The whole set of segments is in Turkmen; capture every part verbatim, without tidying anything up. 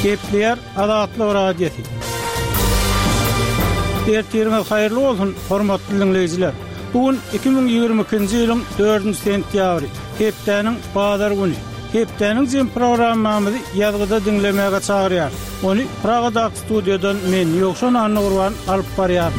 Kepler Adatlyk radiosi. Ertiriniz hayırlı olsun, hormatly dinleyijiler. Bugün iki bin ýygrimi ikinji ýylyň dördünji sentýabry, hepdeniň bazar güni. Hepdeniň jym programmamyzy ýazgyda dinlemäge çagyrýar. Onu Pragadaky studiodan men Ýokşan Annurwan alyp barýar.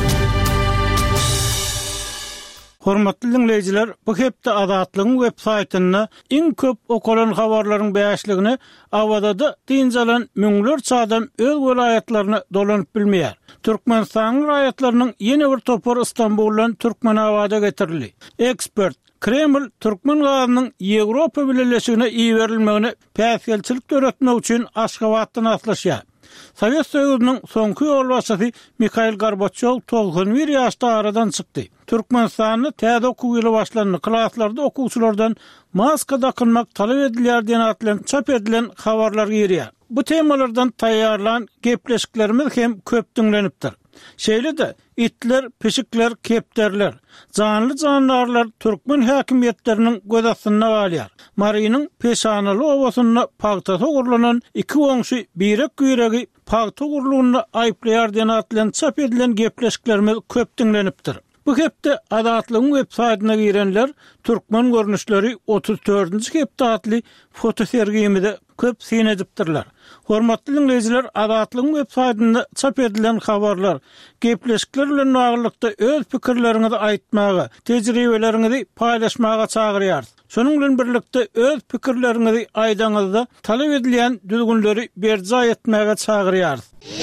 Hormatly dinleyijiler, bu hepde Adatlygyň web saýtyna iň köp okulan habarlaryň beýişligini awada diňjalan müňlerçe adam öz welaýatlaryny dolanyp bilmeýär. Türkmenistan raýatlarynyň ýene bir topar Istanbuldan Türkmenabada getirildi. Ekspert Kreml Türkmen gazynyň Ýewropa birleşigine iýerilmegini päsgelçilik töretmek üçin Aşgabatdan aslaşýar. Sovet Soýuzynyň soňky ýolbaşçysy Mikhail Gorbaçov doksan bir ýaşda aradan çykdy. Türkmenistanyny täze okuw ýyly başlandy. Klaslarda okuwçylardan maska takynmak talap edilýär diýen atlan çap edilen habarlar ýerýär. Bu temalardan taýýarlan gepleşiklerimiz hem köp dinlenipdir. Şeýle de itler, peşikler, kepterler, canly canlarlar Türkmen häkimetleriniň gözatyna alýar. Marynyň peşanaly owasyna pagta togurlanan iki oňşy birek güýregi pagta gurlugyna aýplaýar diýen atlan çap edilen gepleşiklerimiz köp dinlenipdir. Bu hepde Adatlygyň web saýtyna girenler Türkmen görnüşleri otuz dördünji hepde adly foto sergimide köp syn edipdirler. Hormatly dinleyijiler, Adatlygyň web saýtynda çap edilen habarlar, gepleşikler bilen baglykda öz pikirleriňizi aýtmagy, tejribeleriňizi paýlaşmaga çagyrýar. Şonuň bilen birlikde öz pikirleriňizi aýdaňyzda talap edilen düzgünleri berja etmäge çagyrýar.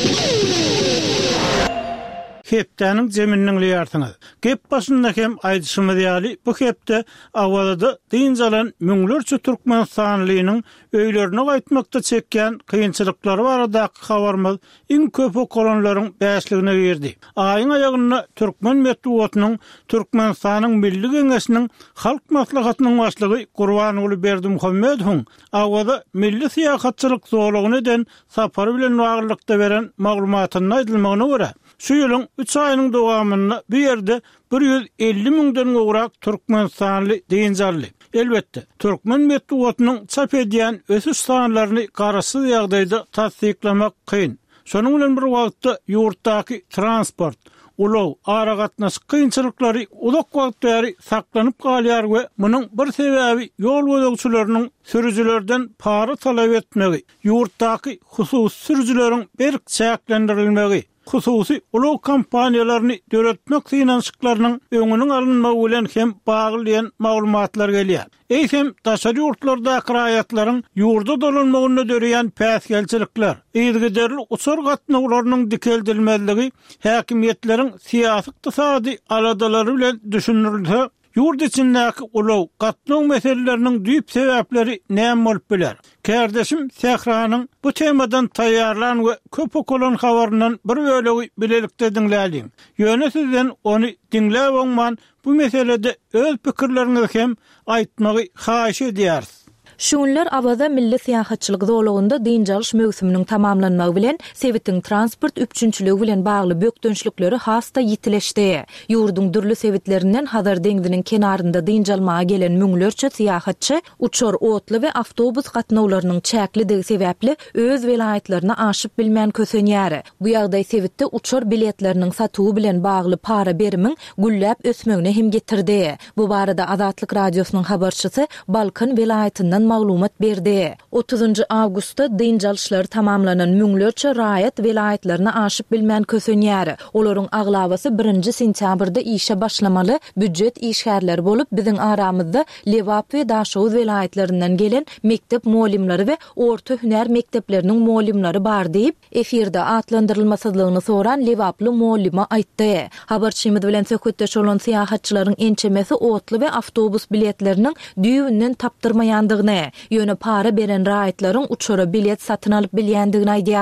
Hepdeniň zeminiň liýartyňyz. Gep başynda hem aýdyşymy diýäli, bu hepde awalada diňjalan müňlerçe Türkmenistanlynyň öýlerine gaýtmakda çekýän kynçylyklary baradaky habarymyz iň köp okulanlaryň beýişligine berdi. Aýyň aýagyna Türkmen medeniýetiniň Türkmenistanyň Milli Geňeşiniň halk maslahatynyň başlygy Gurbanuly Berdimuhammedow awada milli siýasatçylyk zorlugyny den sapary bilen baglykda beren maglumatyny aýdylmagyna görä, şu ýylyň üç aýynyň dowamynda bu ýerde bir ýüz elli miňden gowrak Türkmenistanly diňjally. Elbetde, Türkmen medeniýetiniň çap edýän ösüş sanlaryny garaşsyz ýagdaýda tasdiklamak kyn. Şonuň bilen bir wagtda ýurtdaky transport, ulaw, ara gatnaşyk kynçylyklary uzak wagt bäri saklanyp galýar we munyň bir sebäbi ýol gözegçileriniň sürüjilerden para talap etmegi, ýurtdaky hususy sürüjileriň berk çäklendirilmegi, hususy ulaw kampaniýalaryny döretmek synanşyklarynyň öňüniň alynmagy bilen hem baglayan maglumatlar gelýär. Eýsem daşary ýurtlardaky raýatlaryň ýurda dolanmagyna döreýän päsgelçilikler, ýygyderli uçur gatnawlarynyň dikeldilmezligi, häkimetleriň siýasy ykdysady aladalary bilen düşünürilse, ýurt içindäki ulaw gatnaw meseleleriniň düýp sebäpleri näme bolup biler? Kardeşim Sehranyň bu temadan taýýarlan we köp okulan habaryndan bir bölegi bilelikde dinläýin. Ýöne sizden onu dinläp oňman bu meselede öz pikirleriňizi hem aýtmagy haýyş edýäris. Şunlar awada milli siýasatçylyk zorlugynda diňjaliş mögsüminiň tamamlanmagy bilen Sewitiň transport üçünçüligi bilen bagly bökdönçlükleri hasta ýitileşdi. Ýurdun dürli sewitlerinden Hazar deňziniň kenarynda diňjalmaga gelen müňlerçe siýasatçy uçor otly we awtobus gatnawlarynyň çäklidigi sebäpli öz welaýatlaryna aşyp bilmän kösenýär. Bu ýagdaý Sewitde uçor biletleriniň satuwy bilen bagly para berimiň gülläp ösmegine hem getirdi. Bu barada Adatlyk radiosynyň habarçysy Balkan welaýatyndan maglumat berdi. otuzunji awgustda diňjalşlar tamamlanan müňlerçe raýat welaýatlaryna aşyp bilmän kösenýär. Olaryň aglabasy birinji sentýabrda işe başlamaly büdjet işgärleri bolup biziň aramyzda Lewap we Daşow welaýatlarinden gelen mektep muallimleri we orta hüner mektepleriniň muallimleri bar diýip efirde atlandyrylmasyzlygyny soran Lewaply muallima aýtdy. Habarçymyz bilen söhbetdeş bolan siýasatçylaryň ençemesi otly we awtobus biletleriniň düýünden tapdyrmaýandygyny, ýöne para beren raýatlaryň uçora bilet satyn alyp bilýändigini aýdýar.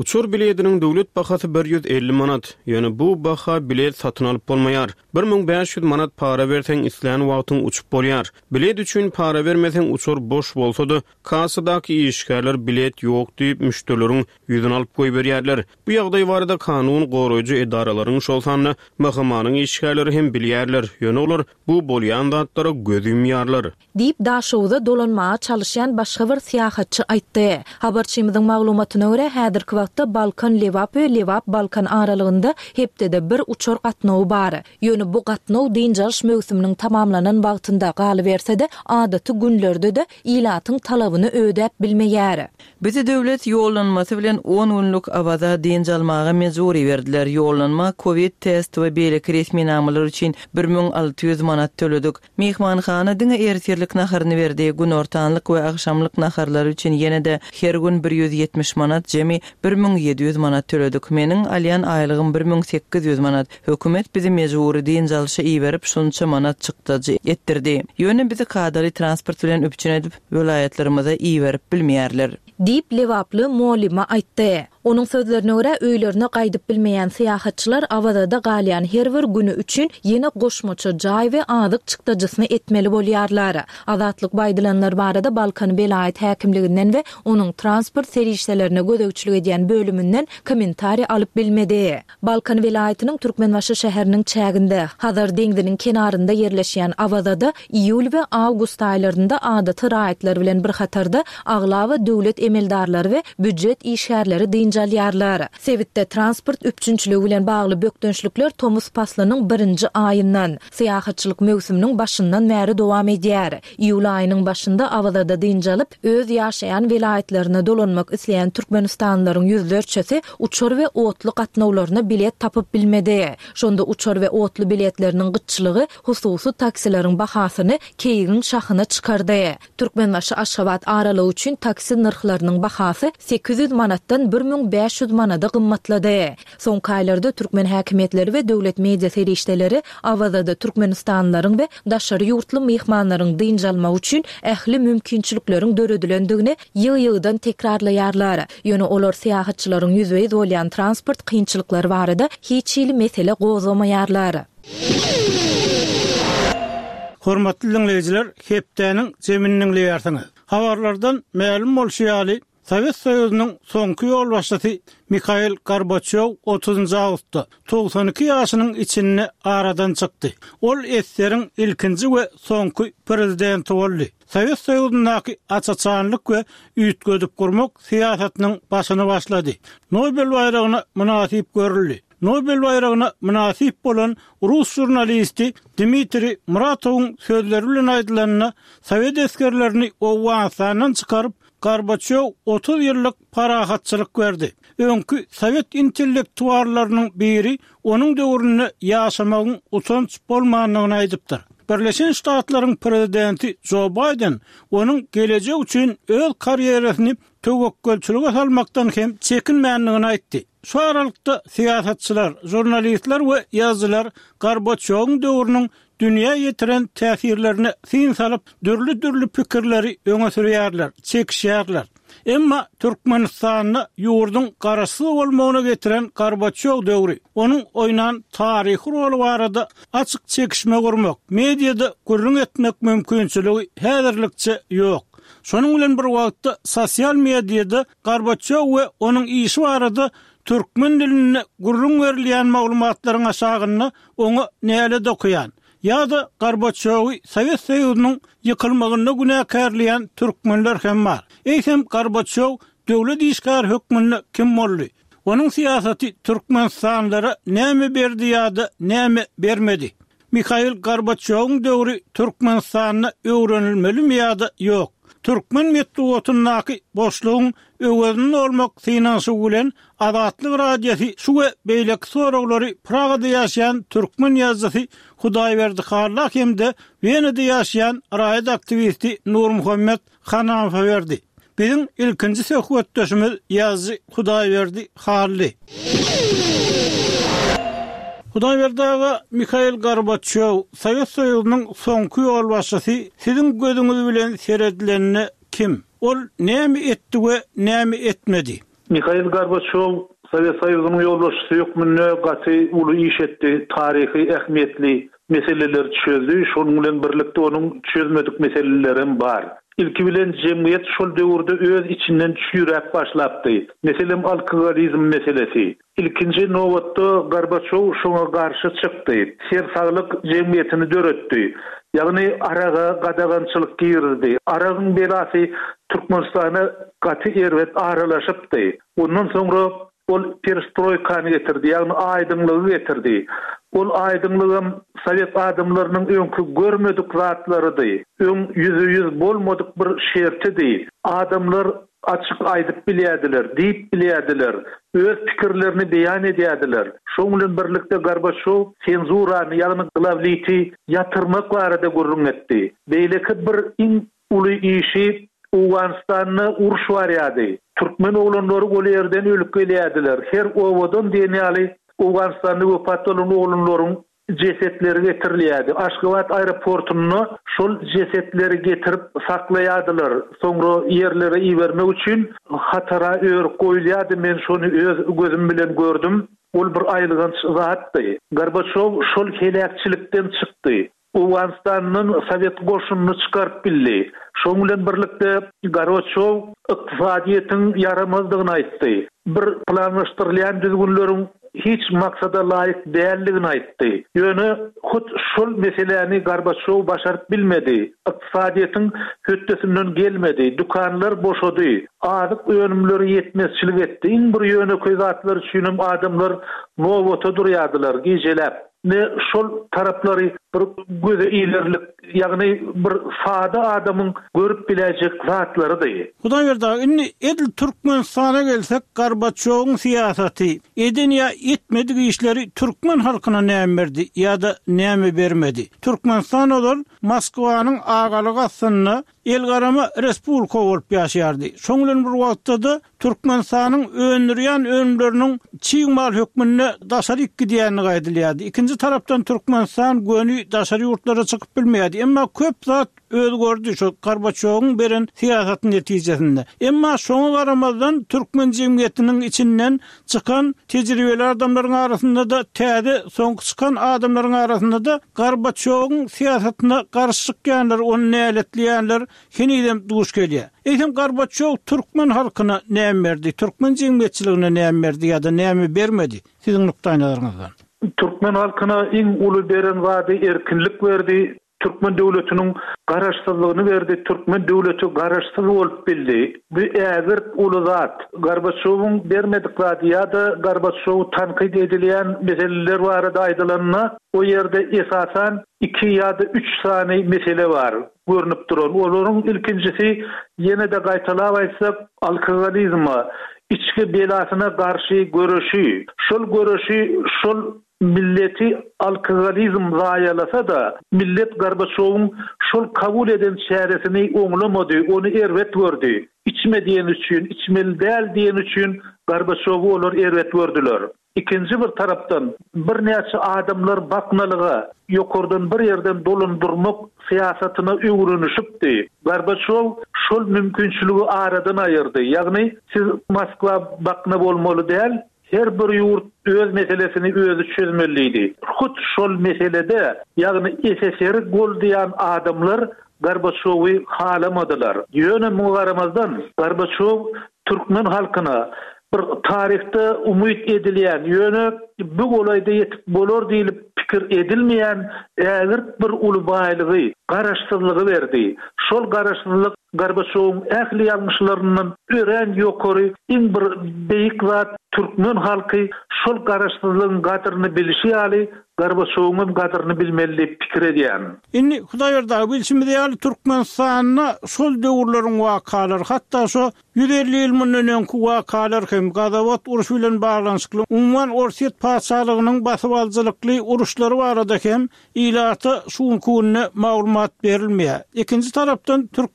Uçur biletiniň döwlet bahasy bir yüz elli manat. Ýöne bu baha bilet satyn alyp bolmaýar. bir miň beş yüz manat para berseň isleýän wagtyň uçup bolýar. Bilet üçin para bermeseň uçur boş bolsa-da, kassadaky işgärler bilet ýok diýip müşterileriň ýüzüne alyp goýup berýärler. Bu ýagdaý barada kanun goraýjy edaralaryň şolsany mahkamanyň işgärleri hem bilýärler. Ýöne olar bu bolýan zatlara göz ýumýarlar. Diýip daşowda dolanmağa çalışan başga bir syýahatçy aýtdy. Habarçymyzyň maglumatyna görä häzirki wagtda Balkan Lewap we Lewap Balkan aralygynda hepdede bir uçur gatnawy bar. Ýöne bu gatnaw diňjalyş mövsüminiň tamamlanan wagtynda galy berse-de, adaty günlerde de ilatyň talabyny ödäp bilmeýär. Bizi döwlet ýollanmasy bilen on günlük awada diňjalmaga mejburi berdiler. Ýollanma Covid test we beýleki resmi namalar üçin bir miň alty ýüz manat töledik. Mehmanxana diňe ertirlik naharyny berdi. Gün ortanlyk we akşamlyk naharlar üçin ýene-de her gün bir yüz yetmiş manat, jemi bir miň ýedi ýüz manat töledik. Meniň alýan aýlygym bir miň sekiz ýüz manat. Hökümet bizi mejburi diňjalşy iýberip şunça manat çykdyjy etdirdi. Ýöne bizi kadaly transport bilen öpçün edip welaýatlarymyza iýberip bilmeýärler. Diýip Lewaply Molima aýtdy. Onun sözlerine göre öýlerine gaýdyp bilmeýän syýahatçylar awada galýan her bir güni üçin ýene goşmaça jaý we azyk çykdyjysyny etmeli bolýarlar. Azatlyk baýdylanlar barada Balkan welaýat häkimliginden we onuň transport serişlerine gödökçülük edýän bölümünden kommentari alyp bilmedi. Balkan welaýatynyň Türkmenbaşy şäheriniň çäginde, Hazar deňdiniň kenarynda ýerleşýän awada iýul we awgust aýlarynda adaty raýatlar bilen bir hatarda aglawa döwlet emeldarlary we büdjet işgärleri diňjalýarlar. Sewitde transport üçünçüligi bilen bagly bökdönçlükler Tomus Paslanyň birinji aýyndan, syýahatçylyk mövsüminiň başyndan bäri dowam edýär. Iýul aýynyň başynda awada diňjalyp öz ýaşaýan welaýatlaryna dolanmak isleýän türkmenistanlylaryň ýüzlerçesi uçur we otly gatnawlaryna bilet tapyp bilmedi. Şonda uçur we otly biletleriniň gyçylygy hususy taksileriň bahasyny keýigin şahyna çykardy. Türkmenbaşy Aşgabat aralygy üçin taksi narhlarynyň bahasy sekiz yüz manatdan bir miň beş yüz manata gymmatlady. Soňky aýlarda türkmen häkimetleri we döwlet media serişdeleri awada türkmenistanlylaryň we daşary ýurtly mehmanlaryň diňjalma üçin ähli mümkinçilikleriň döredilendigini ýygy-ýygydan tekrarlaýarlar. Ýöne olar syýahatçylaryň ýüzüne bolýan transport kynçylyklary barada hiç ýyly mesele gozamaýarlar. Hormatly dinleyijiler, hepdeniň zeminiň ýartyny. Habarlardan ma'lum bolýaly, Sovet Soýuzynyň soňky ýolbaşçysy Mikhail Gorbaçov otuzunçy awgustda doksan iki ýaşynyň içinde aradan çykdy. Ol eseriň ilkinji we soňky prezidenti boldy. Sovet Soýuzynyň açaçanlyk we üýtgödüp gurmak syýasatynyň başyny başlady. Nobel bayragyna münasip görüldi. Nobel bayragyna münasip bolan Rus jurnalisti Dmitri Muratowyň sözleri bilen aýdylanyna Sovet eskerlerini owasanyň çykaryp Gorbaçov otuz ýyllyk parahatçylyk berdi. Öňkü Sovet intellektuallarynyň biri onuň döwründe ýaşamagyň utanç bolmanyny aýdypdyr. Birleşen Ştatlaryň prezidenti Joe Biden onuň gelejek üçin öz karýerasini töwekkülçülüge salmakdan hem çekinmänligini aýtdy. Şu aralykda syýasatçylar, jurnalistler we ýazgylar Gorbaçowyň döwrüniň dünýä ýetiren täsirlerini sin salyp dürli-dürli pikirleri öňe sürýärler, çekişýärler. Emma Türkmenistanyň ýurduň garasy bolmagyna getiren Gorbaçow döwri, onuň oýnan taryhy roli barada açyk çekişme gurmak, mediada gürrüň etmek mümkinçiligi häzirlikçe ýok. Şonuň bilen bir wagtda sosial mediada Gorbaçow we onuň işi barada türkmen diline gurrun verilýän maglumatlaryň aşagyny oňa näle dokuyan. Ýa-da Gorbaçowy Sovet Soýuzynyň ýykylmagyna günäkärleýän türkmenler hem bar. Eýsem Gorbaçow döwlet işgär hökmüne kim boldy? Onuň syýasaty Türkmenistanlara näme berdi ýa-da näme bermedi? Mikhail Gorbaçowyň döwri Türkmenistanyna öwrenilmelimi ýa-da ýok? Türkmen metduwatynyň boşlugyň öwreniň olmak synansy bilen Azatlyk radiosi şu we beýleki soraglary Pragada ýaşaýan türkmen ýazgysy Hudaýberdi Harlak hemde Wenada ýaşaýan radio aktivisti Nur Muhammed Hanafa berdi. Bizim ilkinji söhbetdeşimiz ýazgy Hudaýberdi Harly. Hudaýberdi Mikhail Gorbaçov, Sovet Soýuzynyň soňky ýolbaşçysy, siziň gözüňiz bilen seredilenine kim? Ol näme etdi we näme etmedi? Mikhail Gorbachev Sovet Soýuzynyň ýolbaşçysy ýokmunda gaty uly iş etdi, taryhy ähmiýetli meseleler çözdü. Şonuň bilen birlikde onuň çözmedik meselelerim bar. İlki bilen jemgyýet şol döwürde öz içinden çüýräp başlapdy. Meselem alkoholizm meselesi. İlkinji nowatda Gorbachev şoňa garşy çykdy. Ser saglyk jemgyýetini döretdi. Ýagny araga gadagançylyk girdi. Aragyň belasy Türkmenistana gaty erwet aralaşypdy. Ondan soňra ol perestroykany getirdi, ýagny aýdymlygy getirdi. Ol aýdymlygym Sowet adamlarynyň öňkü görmedik zatlarydy. Öň yüzü yüz bolmadyk bir şertidi. Adamlar açyk aýdyp bilýärdiler, diýip bilýärdiler, öz pikirlerini beýan edýärdiler. Şoň bilen birlikde Gorbachev senzurany, ýagny glavlity ýatyrmak barada gurrun etdi. Beýleki bir iň uly işi Uganstanyny uruş barýady. Türkmen oglanlary ol ýerden ölüp gelýärdiler. Her owadan diýýäli Uganstanyň wepat bolan oglanlaryň jesetleri getirilýärdi. Aşgabat aeroportuny şol jesetleri getirip saklaýardylar. Soňra ýerlere iýermek üçin hatara öýür goýulýardy. Men şonu öz gözüm bilen gördüm. Ol bir aýlygan zatdy. Gorbachev şol helakçilikden çykdy. Uganstanyň Sowet goşunyny çykaryp bildi. Şoň bilen birlikde Gorbachev ykdysadyýetin yaramazdygyny aýtdy. Bir planlaşdyrylýan düzgünleriň hiç maksada laýyk däldigini aýtdy. Ýöne hut şol meseleni Gorbachev başaryp bilmedi. Ykdysadyýetin höttesinden gelmedi. Dukanlar boşady. Adyk öňümleri ýetmezçilik etdi. Iň bir ýöne köýzatlar üçin adamlar nowata durýardylar, gijelep. Ne şol taraplary bir göze ilerlik, ýagny bir sada adamyň görüp biljek zatlarydy. Hudaý berdi. Inni edil Türkmenistana gelsek, Gorbachewyň siýasaty, edin ýa etmedik işleri Türkmen halkyna näme berdi ýa-da näme bermedi. Türkmenistan olar Moskwanyň agalyk asyny el garama respublika bolup ýaşardy. Şoň bilen bir wagtda Türkmenistanyň öňürýän öňleriniň çiňmal hökmüne daşary gidýäni gaýdylýardy. İkinji tarapdan Türkmenistan göni daşary ýurtlara çykyp bilmeýärdi. Emma köp zat öz gördü şu Gorbachewyň beren siýasatynyň netijesinde. Emma şoňa garamazdan Türkmen jemgyýetiniň içinden çykan tejribeli adamlaryň arasynda da täze soňky çykan adamlaryň arasynda da Gorbachewyň siýasatyna garşyk gelýär, onu näletleýärler, henidem duş gelýär. Eýsem Gorbachew Türkmen halkyna näme berdi, Türkmen jemgyýetçiligine näme berdi ýa-da näme bermedi? Siziň nukdaýlaryňyzdan. Türkmen halkyna iň uly beren wady erkinlik berdi. Türkmen döwletiniň garaşsyzlygyny berdi. Türkmen döwleti garaşsyz bolup bildi. Bu ägir uly zat. Gorbachewyň bermedik zat ýa-da Gorbachew tanqid edilýän meseleler barada aýdylanyna o ýerde esasan iki ýa-da üç sany mesele bar. Görnüp duran. Olaryň ilkinjisi ýene-de gaýtalap aýtsak alkoholizm, içki belasyna garşy görüşi. Şol görüşi şol milleti alkoholizm zaýalasa da millet Gorbachewyň şol kabul eden şäheresini oňlamady, onu erwet gördü. İçme diýen üçin, içmeli däl diýen üçin Gorbachewy olar erwet gördüler. İkinji bir tarapdan bir näçe adamlar baknalyga ýokurdan bir ýerden dolundurmak siýasatyna öwrenişipdi. Gorbachew şol mümkinçiligi aradan aýyrdy. Ýagny siz Moskwa bakna bolmaly däl, her bir ýurt öz meselesini özü çözmeliydi. Hut şol meselede, ýagny S S R goldayan adamlar Gorbachewy halamadylar. Ýöne mugaramazdan Gorbachew Türkmen halkyna bir tarihte umyt edilýän, ýöne bu golaýda ýetip bolar diýilip pikir edilmeýän ägir bir uly baýlygy, garaşsyzlygy berdi. Şol garaşsyzlyk Gorbachewyň ähli ýalňyşlarynyň ören ýokary iň bir beýik zat Türkmen halky şol garaşsyzlygyň gadyryny bilişi ýaly Gorbachewyň gadyryny bilmeli pikir edýän. Inni Hudaý berdi, bilşimi diýäli Türkmenistanyna şol döwürleriň wakalary, hatda şo yüz elli ýyl mundan öňki wakalar hem Gazawat uruş bilen baglanyşykly, umman Orset paçalygynyň basyp aljylykly uruşlary barada hem ilaty şuň kunna maglumat berilmeýär. Ikinji tarapdan Türkmenistan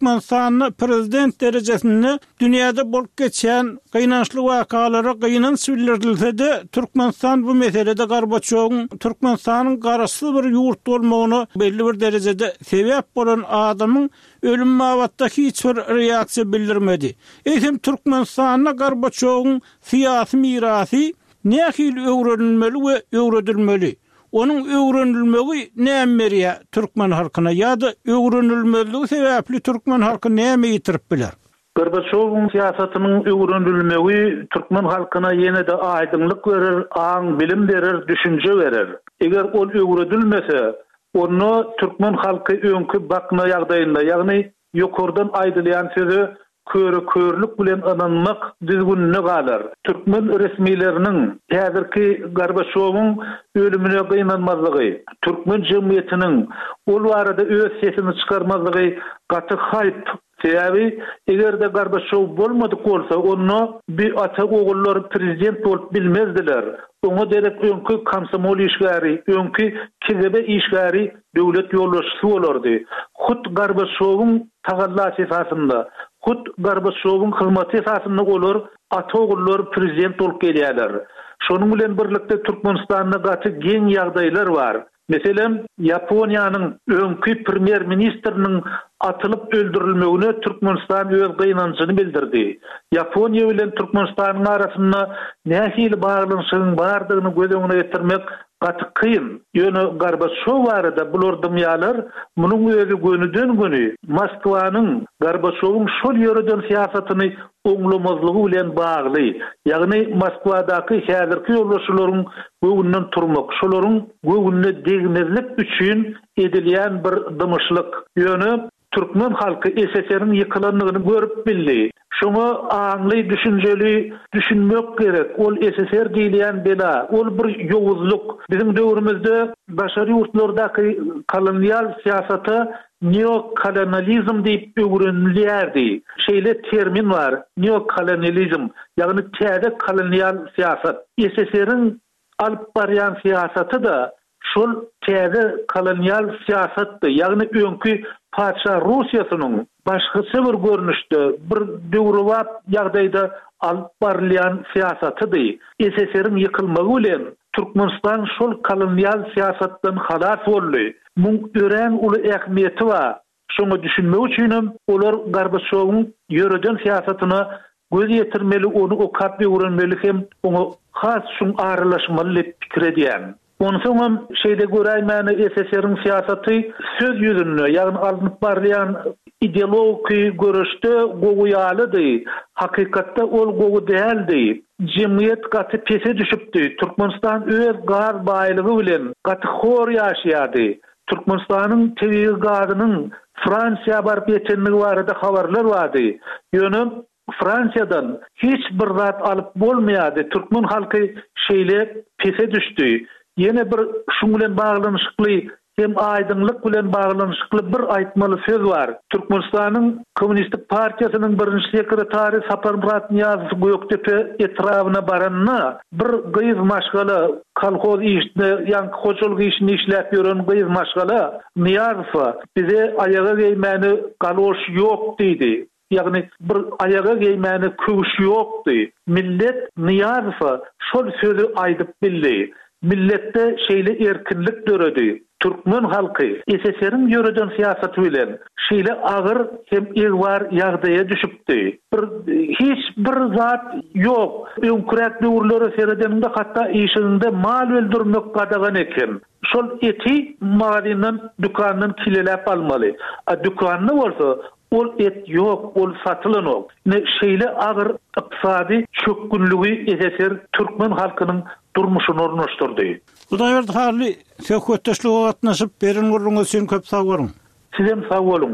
Türkmenistanyny prezident derejesinde dünýäde bolup geçen gynançly wakalara gynan süýlerilse-de Türkmenistan bu meselede Gorbaçowyň Türkmenistanyň garasy bir ýurt bolmagyny belli bir derejede sebäp bolan adamyň ölüm mabatdaky hiç bir reaksiýa bildirmedi. Eýsem Türkmenistanyna Gorbaçowyň syýasy mirasy nähil öwrenilmeli we öwredilmeli. Onun öwrenilmegi näme berýär Türkmen halkyna ýa-da öwrenilmeli sebäpli Türkmen halky näme ýitirip biler? Gorbaçowyň siýasatynyň öwrenilmegi Türkmen halkyna ýene-de aýdymlyk berer, aň bilim berer, düşünje berer. Eger ol öwredilmese, onu Türkmen halky öňkü bakma ýagdaýynda, ýagny ýokurdan aýdylýan sözi körü körlük bilen ananmak düzgünne galar. Türkmen resmilerinin häzirki Gorbaçowyň ölümine gynanmazlygy, Türkmen jemgyýetiniň ol barada öz sesini çykarmazlygy gaty hayp sebäbi eger de Gorbaçow bolmadyk bolsa onu bir ata ogullar prezident bolup bilmezdiler. Oňa derek öňkü komsomol işgäri, öňkü kizebe işgäri döwlet ýolbaşçysy bolardy. Hut Gorbaçowyň tagallasy esasında, hut Gorbaçowyň hyzmaty esasında olar ata ogullar prezident bolup gelýärler. Şonuň bilen birlikde Türkmenistanda gaty geň ýagdaýlar bar. Meselem Yaponiýanyň öňkü premier ministriniň atılıp öldürilmegine Türkmenistan öz gynançyny bildirdi. Yaponiýa bilen Türkmenistanyň arasynda nähili baglanyşyň bardygyny göz öňüne getirmek gaty kyn. Ýöne Gorbaçow barada bular dymýalar, munyň özi gönüden göni Moskwanyň Gorbaçowyň şol ýöreden siýasatyny oňlamazlygy bilen bagly. Ýagny Moskwadaky häzirki ýolbaşçylaryň göwünden turmak, şolaryň göwünde degmezlik üçin edilýän bir dymyşlyk. Ýöne Türkmen halky S S R'niň ýykylanlygyny görüp bildi. Şoňa aňly, düşünjeli düşünmek gerek. Ol S S R diýilýän bela, ol bir ýowuzluk. Bizim döwrümizde başary ýurtlardaky kolonial siýasaty neokolonializm diýip öwrenilýärdi. Şeýle termin var, neokolonializm, ýagny täze kolonial siýasat. S S R'niň alyp barýan siýasaty da şol täze kolonial siýasatdy. Ýagny öňkü Paşa Rusiýasynyň başgysy bir görnüşde, bir döwrewap ýagdaýda alyp barylýan siýasatydy. S S R'niň ýykylmagy bilen Türkmenistan şol kolonial siýasatdan halas boldy. Muň ören uly ähmiýeti bar. Şoňa düşünmek üçin olar Gorbaçowyň ýöreden siýasatyna göz ýetirmeli, onu okap öwrenmeli hem oňa has şuň aralaşmaly diýip pikir edýän. Onu soňam şeýde göräýmäni S S R'niň siýasaty söz ýüzünde, ýagny alynyp barýan ideologik görüşde goýalydy. Hakykatda ol gowy däldi. Jemgyýet gaty pese düşüpdi. Türkmenistan öz gar baýlygy bilen gaty hor ýaşaýardy. Türkmenistanyň tebii gadynyň Fransiýa baryp ýetenligi barada habarlar bardy. Ýöne Fransiýadan hiç bir zat alyp bolmaýardy. Türkmen halky şeýle pese düşdi. Yine bir şuň bilen baglanyşykly hem aýdymlyk bilen baglanyşykly bir aýtmaly söz bar. Türkmenistanyň Kommunistik Partiýasynyň birinji sekretary Saparmurat Niýazow Göktepe etrawyna baranyna bir gyýyz maşgala kolhoz işinde, ýa-ni hoçuluk işini işläp ýören gyýyz maşgala Niýazow bize aýaga geýmäni galoş ýok diýdi. Ýagny bir aýaga geýmäni köwüş ýokdy. Millet Niýazow şol sözi aýdyp bildi. Millette şeýle erkinlik döredi. Türkmen halky S S R'niň ýöreden siýasaty bilen şeýle agyr hem ýygwar ýagdaýa düşüpdi. Bir hiç bir zat ýok. Öňkürek döwürlere seredende hatda işinde mal öldürmek gadagan eken. Şol eti magazyndan, dükanyň kileläp almaly. A dükanyny bolsa ol et ýok, ol satylanyk. Ne şeýle agyr ykdysady çökgünligi S S R Türkmen halkynyň durmuşyny ornaşdyrdy. Hudaýberdi harly söhbetdeşlige gatnaşyp beren gurrunga sen köp sag bolyň. Sizem sag boluň.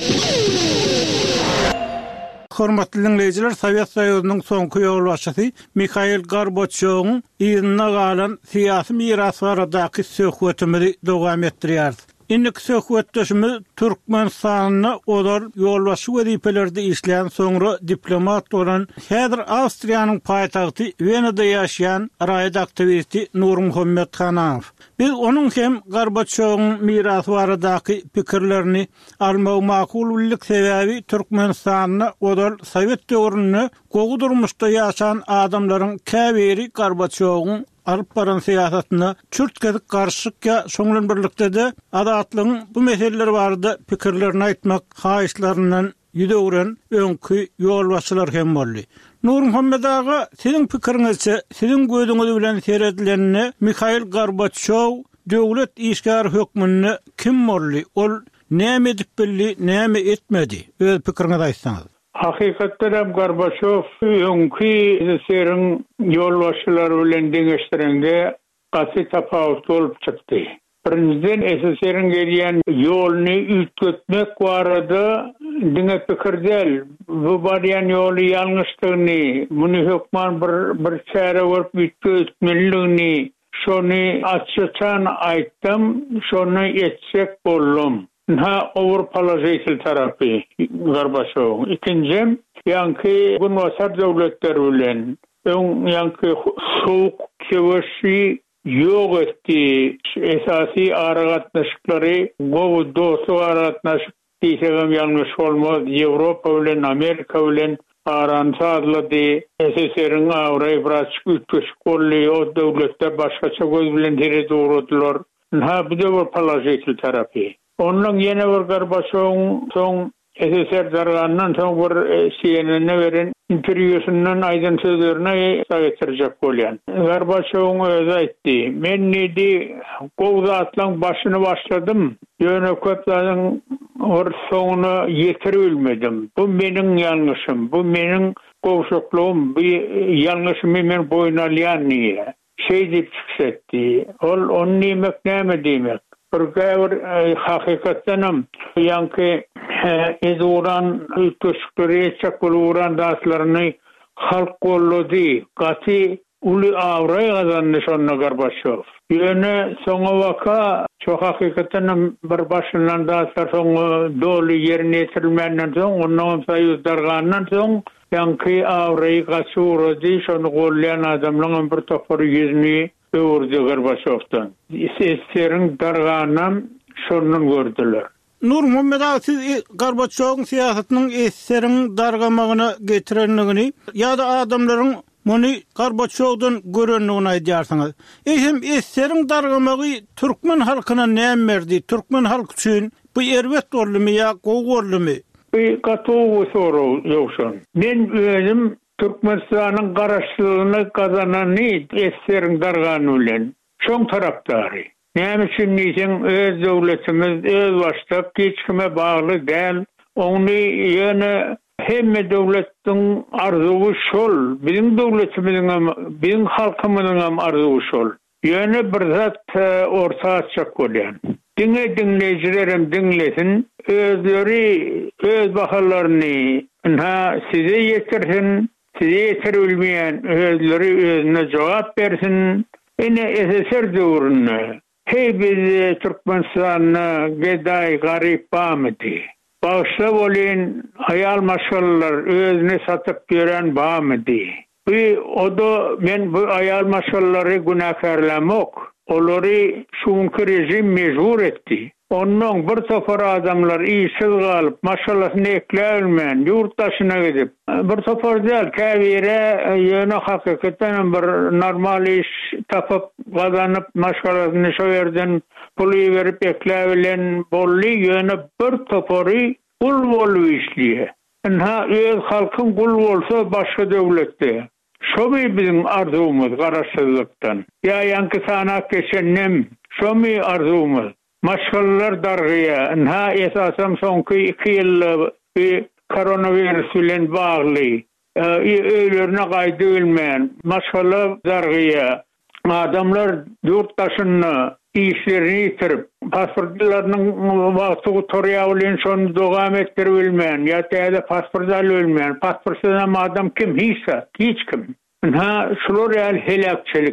Hormatly dinleyijiler, Sowet Soýuzynyň soňky ýolbaşçysy Mikhail Gorbaçowyň ýygyna galan syýasy miras baradaky söhbetimizi dowam etdirýär. Innik söhbetdeşimiz Türkmenistan'a odar yolbaşı wezifelerde işleyen soňra diplomat bolan häzir Awstriýanyň paýtagty Wenada ýaşaýan raýat aktivisti Nur Muhammed Hanaw. Biz onuň hem Gorbaçowyň mirasy baradaky pikirlerini almagy makul bildik sebäbi Türkmenistan'a odar Sowet döwrüne gowy durmuşda ýaşaýan adamlaryň käbiri Gorbaçowyň alıp baran siyasatyna çürtkedik garşykka soňlan birlikde de adatlygyň bu meseleler barada pikirlerini aýtmak, haýyşlaryndan ýüdegren öňkü ýolbaşçylar hem boldy. Nur Muhammed aga, sizin pikiriňizçe, sizin gözüňiz bilen seyredilenini Mikhail Gorbaçow döwlet işgär hökmüni kim boldy? Ol näme edip bildi, näme etmedi? Öz pikiriňizi aýtsaňyz. Hakykatda hem Gorbaçow öňkü serin ýolbaşçylar bilen deňeşdirende gaty tapawut bolup çykdy. Birinjiden S S R-in gelýän ýoluny ütgetmek barada diňe pikirjel. Bu barýan ýoly ýalňyşdygyny, muny hökman bir bir çäre berip ütgetmeligini şonu açyçan aýtdym, şonu etsek boldum. Ha Avrupalaşyl tarapy Gorbaçow. İkinci, ýanky bu nosar döwletler bilen öň ýanky soğuk keweşi ýok etdi. Esasy aragatnaşyklary, gowy dostu aragatnaşyk diýsegem ýalňyş bolmaz. Ýewropa bilen Amerika bilen arançadlady. S S R-in Awraý braçyk ütgeşik bolly, o döwletler başgaça göz bilen tere dogrudylar. Ha bu da Avrupalaşyl tarapy. Onun yine bir Gorbaçowyň soň S S R dargandan soň bir C N N-e beren interwýusundan aýdan sözlerine saýtyrjak bolýan. Gorbaçowyň özü aýtdy: "Men nedi gowda atlaň başyny başladym. Ýöne köpläriň or soňuna ýetirip bilmedim. Bu meniň ýalňyşym, bu meniň gowşuklugym, bu ýalňyşymy men boýna alýan niýe?" Şey diýip çykdy. Ol onu näme näme diýmek? Burgawr hakykatdanam ýanky ezuran ütgeşikleri çakuluran daslaryny halk gollady. Gaty uly Awraý gazandy şonu Gorbaçow. Ýöne soňa waka çok hakykatdanam bir başyndan daslar soňa doly ýerine ýetirilmenden soň onuň saýyz dargandan soň ýanky Awraý gaçurdy şonu gollayan adamlaryň bir topary ýüzüni öwürdi Gorbaçowdan. S S R-in darganam şondan gördüler. Nur Muhammed aga, siz Gorbaçowyň siýasatynyň S S R-in dargamagyna getirenligini ýa-da adamlaryň muny Gorbaçowdan görenligini aýdýarsyňyz. Ehem S S R-in dargamagy türkmen halkyna näme berdi? Türkmen halky üçin bu erbet boldymy ýa gowy boldymy? Bu gatowy soru ýokşan. Men özüm Türkmenistanyň garaşlygyny kazanany S S R-in dargany bilen şoň tarapdary. Näme üçin diýsen, öz döwletimiz öz başda hiç kime bagly däl. Onu ýöne hemme döwletdiň arzuwy şol, bizim döwletimiziň hem bizim halkymyzyň hem arzuwy şol. Ýöne bir zat ortaga çyk bolýan. Diňe dinleýijilerim dinlesin, özleri öz bahalaryny ha size ýetirsin. Size ýetirilmeýän özleri özüne jogap bersin. Ene S S R döwründe hey biz Türkmenistanyň geday garyp bamydy. Başda bolan aýal maşgallar özüne satyp gören bamydy. Bu oda men bu aýal maşgallary günäkärlämek, olary şuňky rejim mejbur etdi. Onun bir topar adamlar işsiz galyp, maşgallasyny ekläbilmän, ýurtdaşyna gidip, bir topar däl, käbire ýöne hakykatdan bir normal iş tapyp, gazanyp, maşgallasyny şo ýerden puly berip ekläbilen bolly, ýöne bir topary gul bolup işliýär. Ha öz halkyň gul bolsa başga döwletde. Şomy bizim arzumyz garaşsyzlykdan. Ya ýanky sanak geçennem, şomy arzumyz. Maşgallar dargıya, ha esasam soňky iki ýyl koronavirus bilen bagly, öýlerine gaýdy bilmän, maşgallar dargıya, adamlar ýurtdaşyny işlerini ýitirip, pasportlarynyň wagty torýa bilen şonu dowam etdirip bilmän, ýa-da pasport alyp bilmän, pasportsyz adam kim hiç, hiç kim. Ha şular ýaly helakçylyk.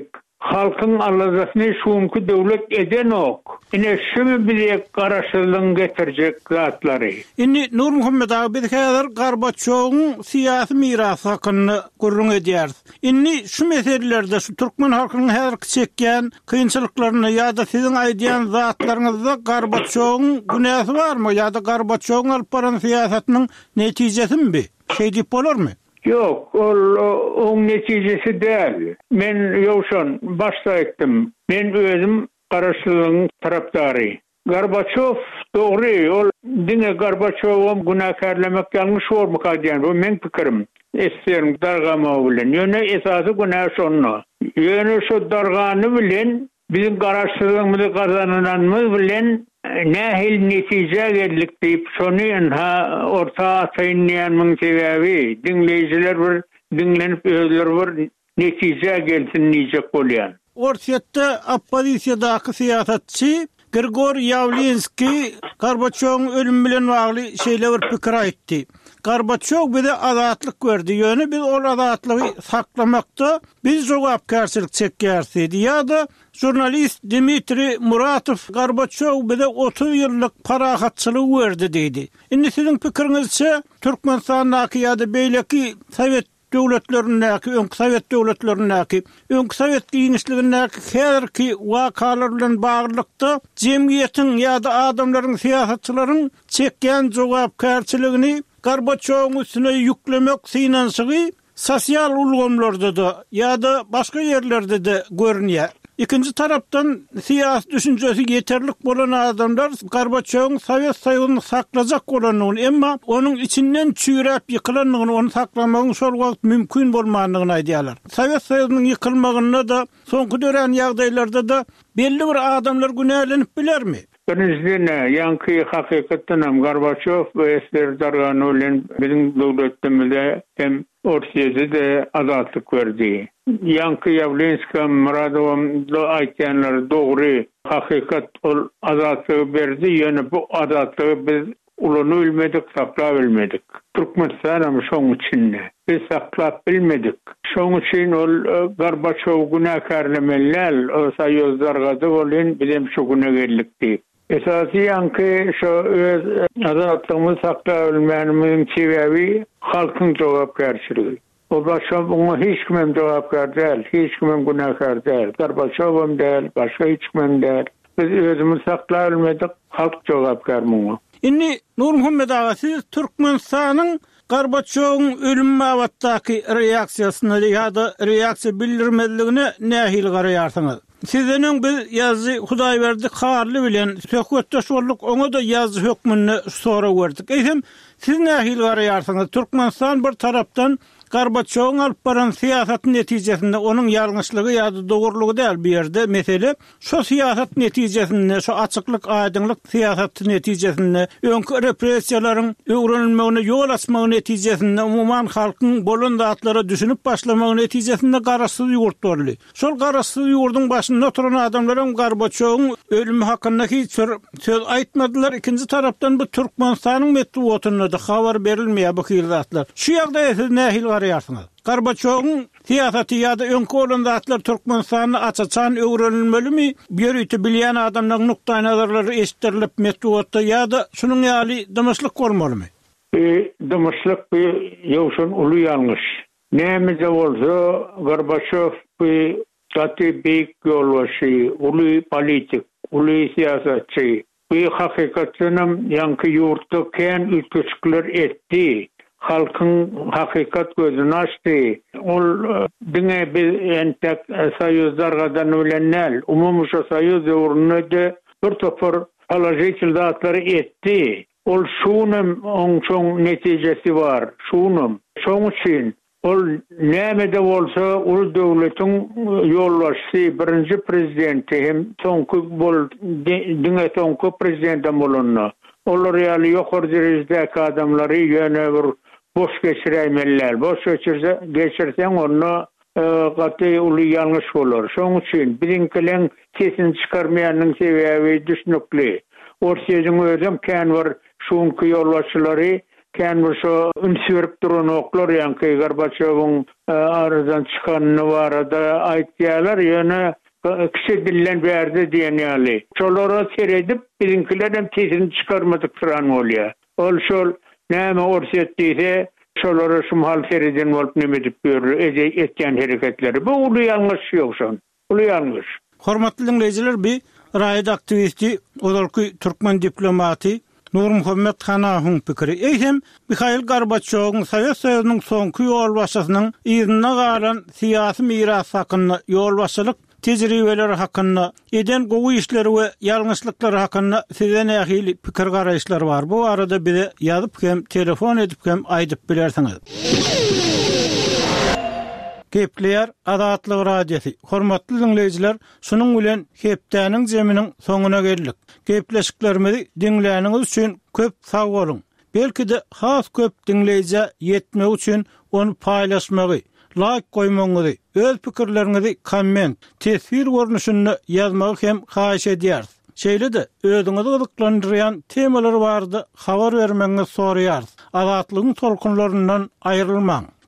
halkın alazasyny şuňky döwlet eden ok. Ine şümi bilek garaşylygyny getirecek zatlary. Inni Nur Muhammed abi biz häzir Gorbaçowyň syýasy mirasy hakyny gurrun edýär. Inni şu meselelerde şu türkmen halkynyň häzirki çekýän kynçylyklaryny ýa-da siziň aýdýan zatlaryňyzda Gorbaçowyň günäsi barmy ýa-da Gorbaçowyň alyp baran syýasatynyň netijesimi? Şey diýip bolarmy? Yok, ol on neticesi däl. Men ýoşan başda etdim. Men özüm garaşlygyň tarapdary. Gorbaçov dogry, ol dine Gorbaçowam günäkärlemek ýalňyş bolmak diýen. Bu men pikirim. Eslerim dargama bilen. Ýöne esasy günä şonno. Ýöne şu dargany bilen bizim garaşlygymyzy gazananmyz bilen nähil netije geldik diýip şonu ha orta atynýanmyň sebäbi dinleýijiler bir dinlenip özleri bir netije gelsin diýjek bolýan. Ortaýatda opposisiýadaky syýasatçy Grigor Yavlinski Gorbaçowyň ölüm bilen bagly şeýle bir pikir aýtdy. Gorbaçow bize azatlyk berdi. Ýöne biz ol azatlygy saklamakda biz jogapkärçilik çekýärdi. Ýa-da jurnalist Dmitri Muratov Gorbaçow bize otuz ýyllyk parahatçylyk berdi diýdi. Indi siziň pikiriňizçe Türkmenistanyňky ýa-da beýleki Sowet döwletlerindäki, öňki Sowet döwletlerindäki, öňki Sowet giňişligindäki häzirki wakalar bilen baglykda jemgyýetiň ýa-da adamlaryň, syýasatçylaryň çekýän jogapkärçiligini Gorbaçowyň üstüne ýüklemek synanşygy sosial ulgamlarda da ýa-da başga ýerlerde de görünýär. İkinci tarapdan siyasi düşüncesi yeterlik bolan adamlar Gorbaçowyň Sowet Soýuzyny saklajak bolanyny, emma onun içinden çüýräp ýykylanyny, onu saklamagyň şol wagt mümkin bolmanyny aýdýarlar. Sowet Soýuzynyň ýykylmagyna da soňky dören ýagdaýlarda da belli bir adamlar günälenip bilermi? Birinizden yankı hakikaten Gorbaçov ve esler dargany bilen bizim döwletimizde hem ortaýada de azatlyk berdi. Yankı Yavlinski Muradowam da aýtýanlar dogry, hakikat ol azatlyk berdi. Ýöne bu azatlygy biz ulany bilmedik, saklap bilmedik. Türkmenistan şoň üçin biz saklap bilmedik. Şoň üçin ol Gorbaçow günäkärlemeler, o Soýuzlarga bolan bizim şu günägerlikdi. Esasy yankı şu öz azatlygymy saklap bilmänimiň sebäbi halkyň jogapkärçiligi. Gorbaçow ona hiç kimem jogapkär däl, hiç kimem günäkär däl. Gorbaçowam däl, başga hiç kimem däl. Biz özümizi saklap bilmedik, halk jogapkär muňa. Inni Nur Muhammed aga, siz Türkmenistanyň Gorbaçowyň ölüm wagtdaky reaksiýasyna ýa-da reaksiýa bildirmediligine nähil garaýarsyňyz? Sizden bir ýazy Hudaýberdi Harly bilen söhbetdeş bolduk, oňa da ýazy hökmüni sora berdik. Eýsem, siz nähil garaýarsyňyz? Türkmenistan bir tarapdan Gorbaçowyň alyp baran syýasat netijesinde onun ýalňyşlygy ýa-da dogrulygy däl bir ýerde mesele, şu syýasat netijesinde, şu açyklyk, aýdynlyk syýasat netijesinde, öňki repressiýalaryň öwrenilmegine ýol açmagy netijesinde umumyň halkyň bolan zatlara düşünüp başlamagy netijesinde garaşsyz ýurtlarly. Şol garaşsyz ýurduň başynda oturan adamlaryň Gorbaçowyň ölümi hakyndaky söz aýtmadylar. İkinji tarapdan bu Türkmenistanyň medeniýetine de habar berilmeýär bu zatlar. Şu ýagdaýda siz nähil garaýarsyňyz? Gorbaçowyň syýasaty ýa-da öňki bolan zatlar Türkmenistanyny açaçan öwrenilmelimi? Ýörüti bilýän adamlaryň nukta nazarlary eşitdirilip medeniýetde ýa-da şunyň ýaly dymyşlyk bolmalymy? E, dymyşlyk bir ýoşun uly ýalňyş. Näme bolsa Gorbaçow bir gaty beýik ýolbaşy, uly politik, uly syýasatçy. Bu hakykatynam yankı ýurtda kän ülkeçikler etdi. Halkın hakikat gözünü açtı. Ol dine bir entek Soýuzlarga bilenler, umumi şu Soýuz ýurduny da bir topar alajyk zatları etdi. Ol şunun on çoň netijesi var. Şunun. Şoň üçin ol näme de bolsa ul döwletiň ýolbaşçy birinji prezidenti hem soňky bol dine soňky prezidentim bolanna. Olar ýaly ýokary derejedäki adamlary ýöne bir boş geçireymeler. Boş geçirse, geçirsen onu e, gaty uly ýalňyş bolar. Şoň üçin birinkilen kesin çykarmaýanyň sebäbi düşnükli. Ortaýadyň özüm kän bir şuňky ýolbaşçylary Kendi şu ünsürüp duran oklar yankı Gorbaçov'un aradan çıkanını var da aytyalar yani kişi dillen verdi diyenali. Çolara seyredip bizimkiler hem tesini çıkarmadık sıran oluyor. Ol şol näme orsetdiyse şolara şumhal seriden olup nemedip görür etken hareketleri. Bu ulu yanlış yok son. Ulu yanlış. Hormatly dinleyijiler, bir raýat aktivisti, odalky türkmen diplomati Nur Muhammed Hanahuň pikiri. Eýsem Mihail Gorbaçowyň Sowet Soýuzynyň soňky ýol başçysynyň ýerine galan syýasy miras hakyny, ýol başçylyk tejribeleri hakkında, eden gowy işleri we ýalňyşlyklary hakkında sizden ähli pikir garaýşlar bar. Bu arada bize ýazyp hem telefon edip hem aýdyp bilersiňiz. Gepleýär Azatlyk radiosi. Hormatly dinleyijiler, şunuň bilen hepdäniň jeminiň soňuna geldik. Gepleşiklerimizi dinläniňiz üçin köp sag bolun. Belki de has köp dinleýije ýetmek üçin onu paýlaşmagy, like koymaňyzy, öz pikirlerinizi komment, tesir görnüşünde ýazmagy hem haýyş edýäris. Şeýle de özüňizi gyzyklandyrýan temalar bardy, habar bermeňizi soraýarys. Azatlygyň tolkunlaryndan aýrylmaň.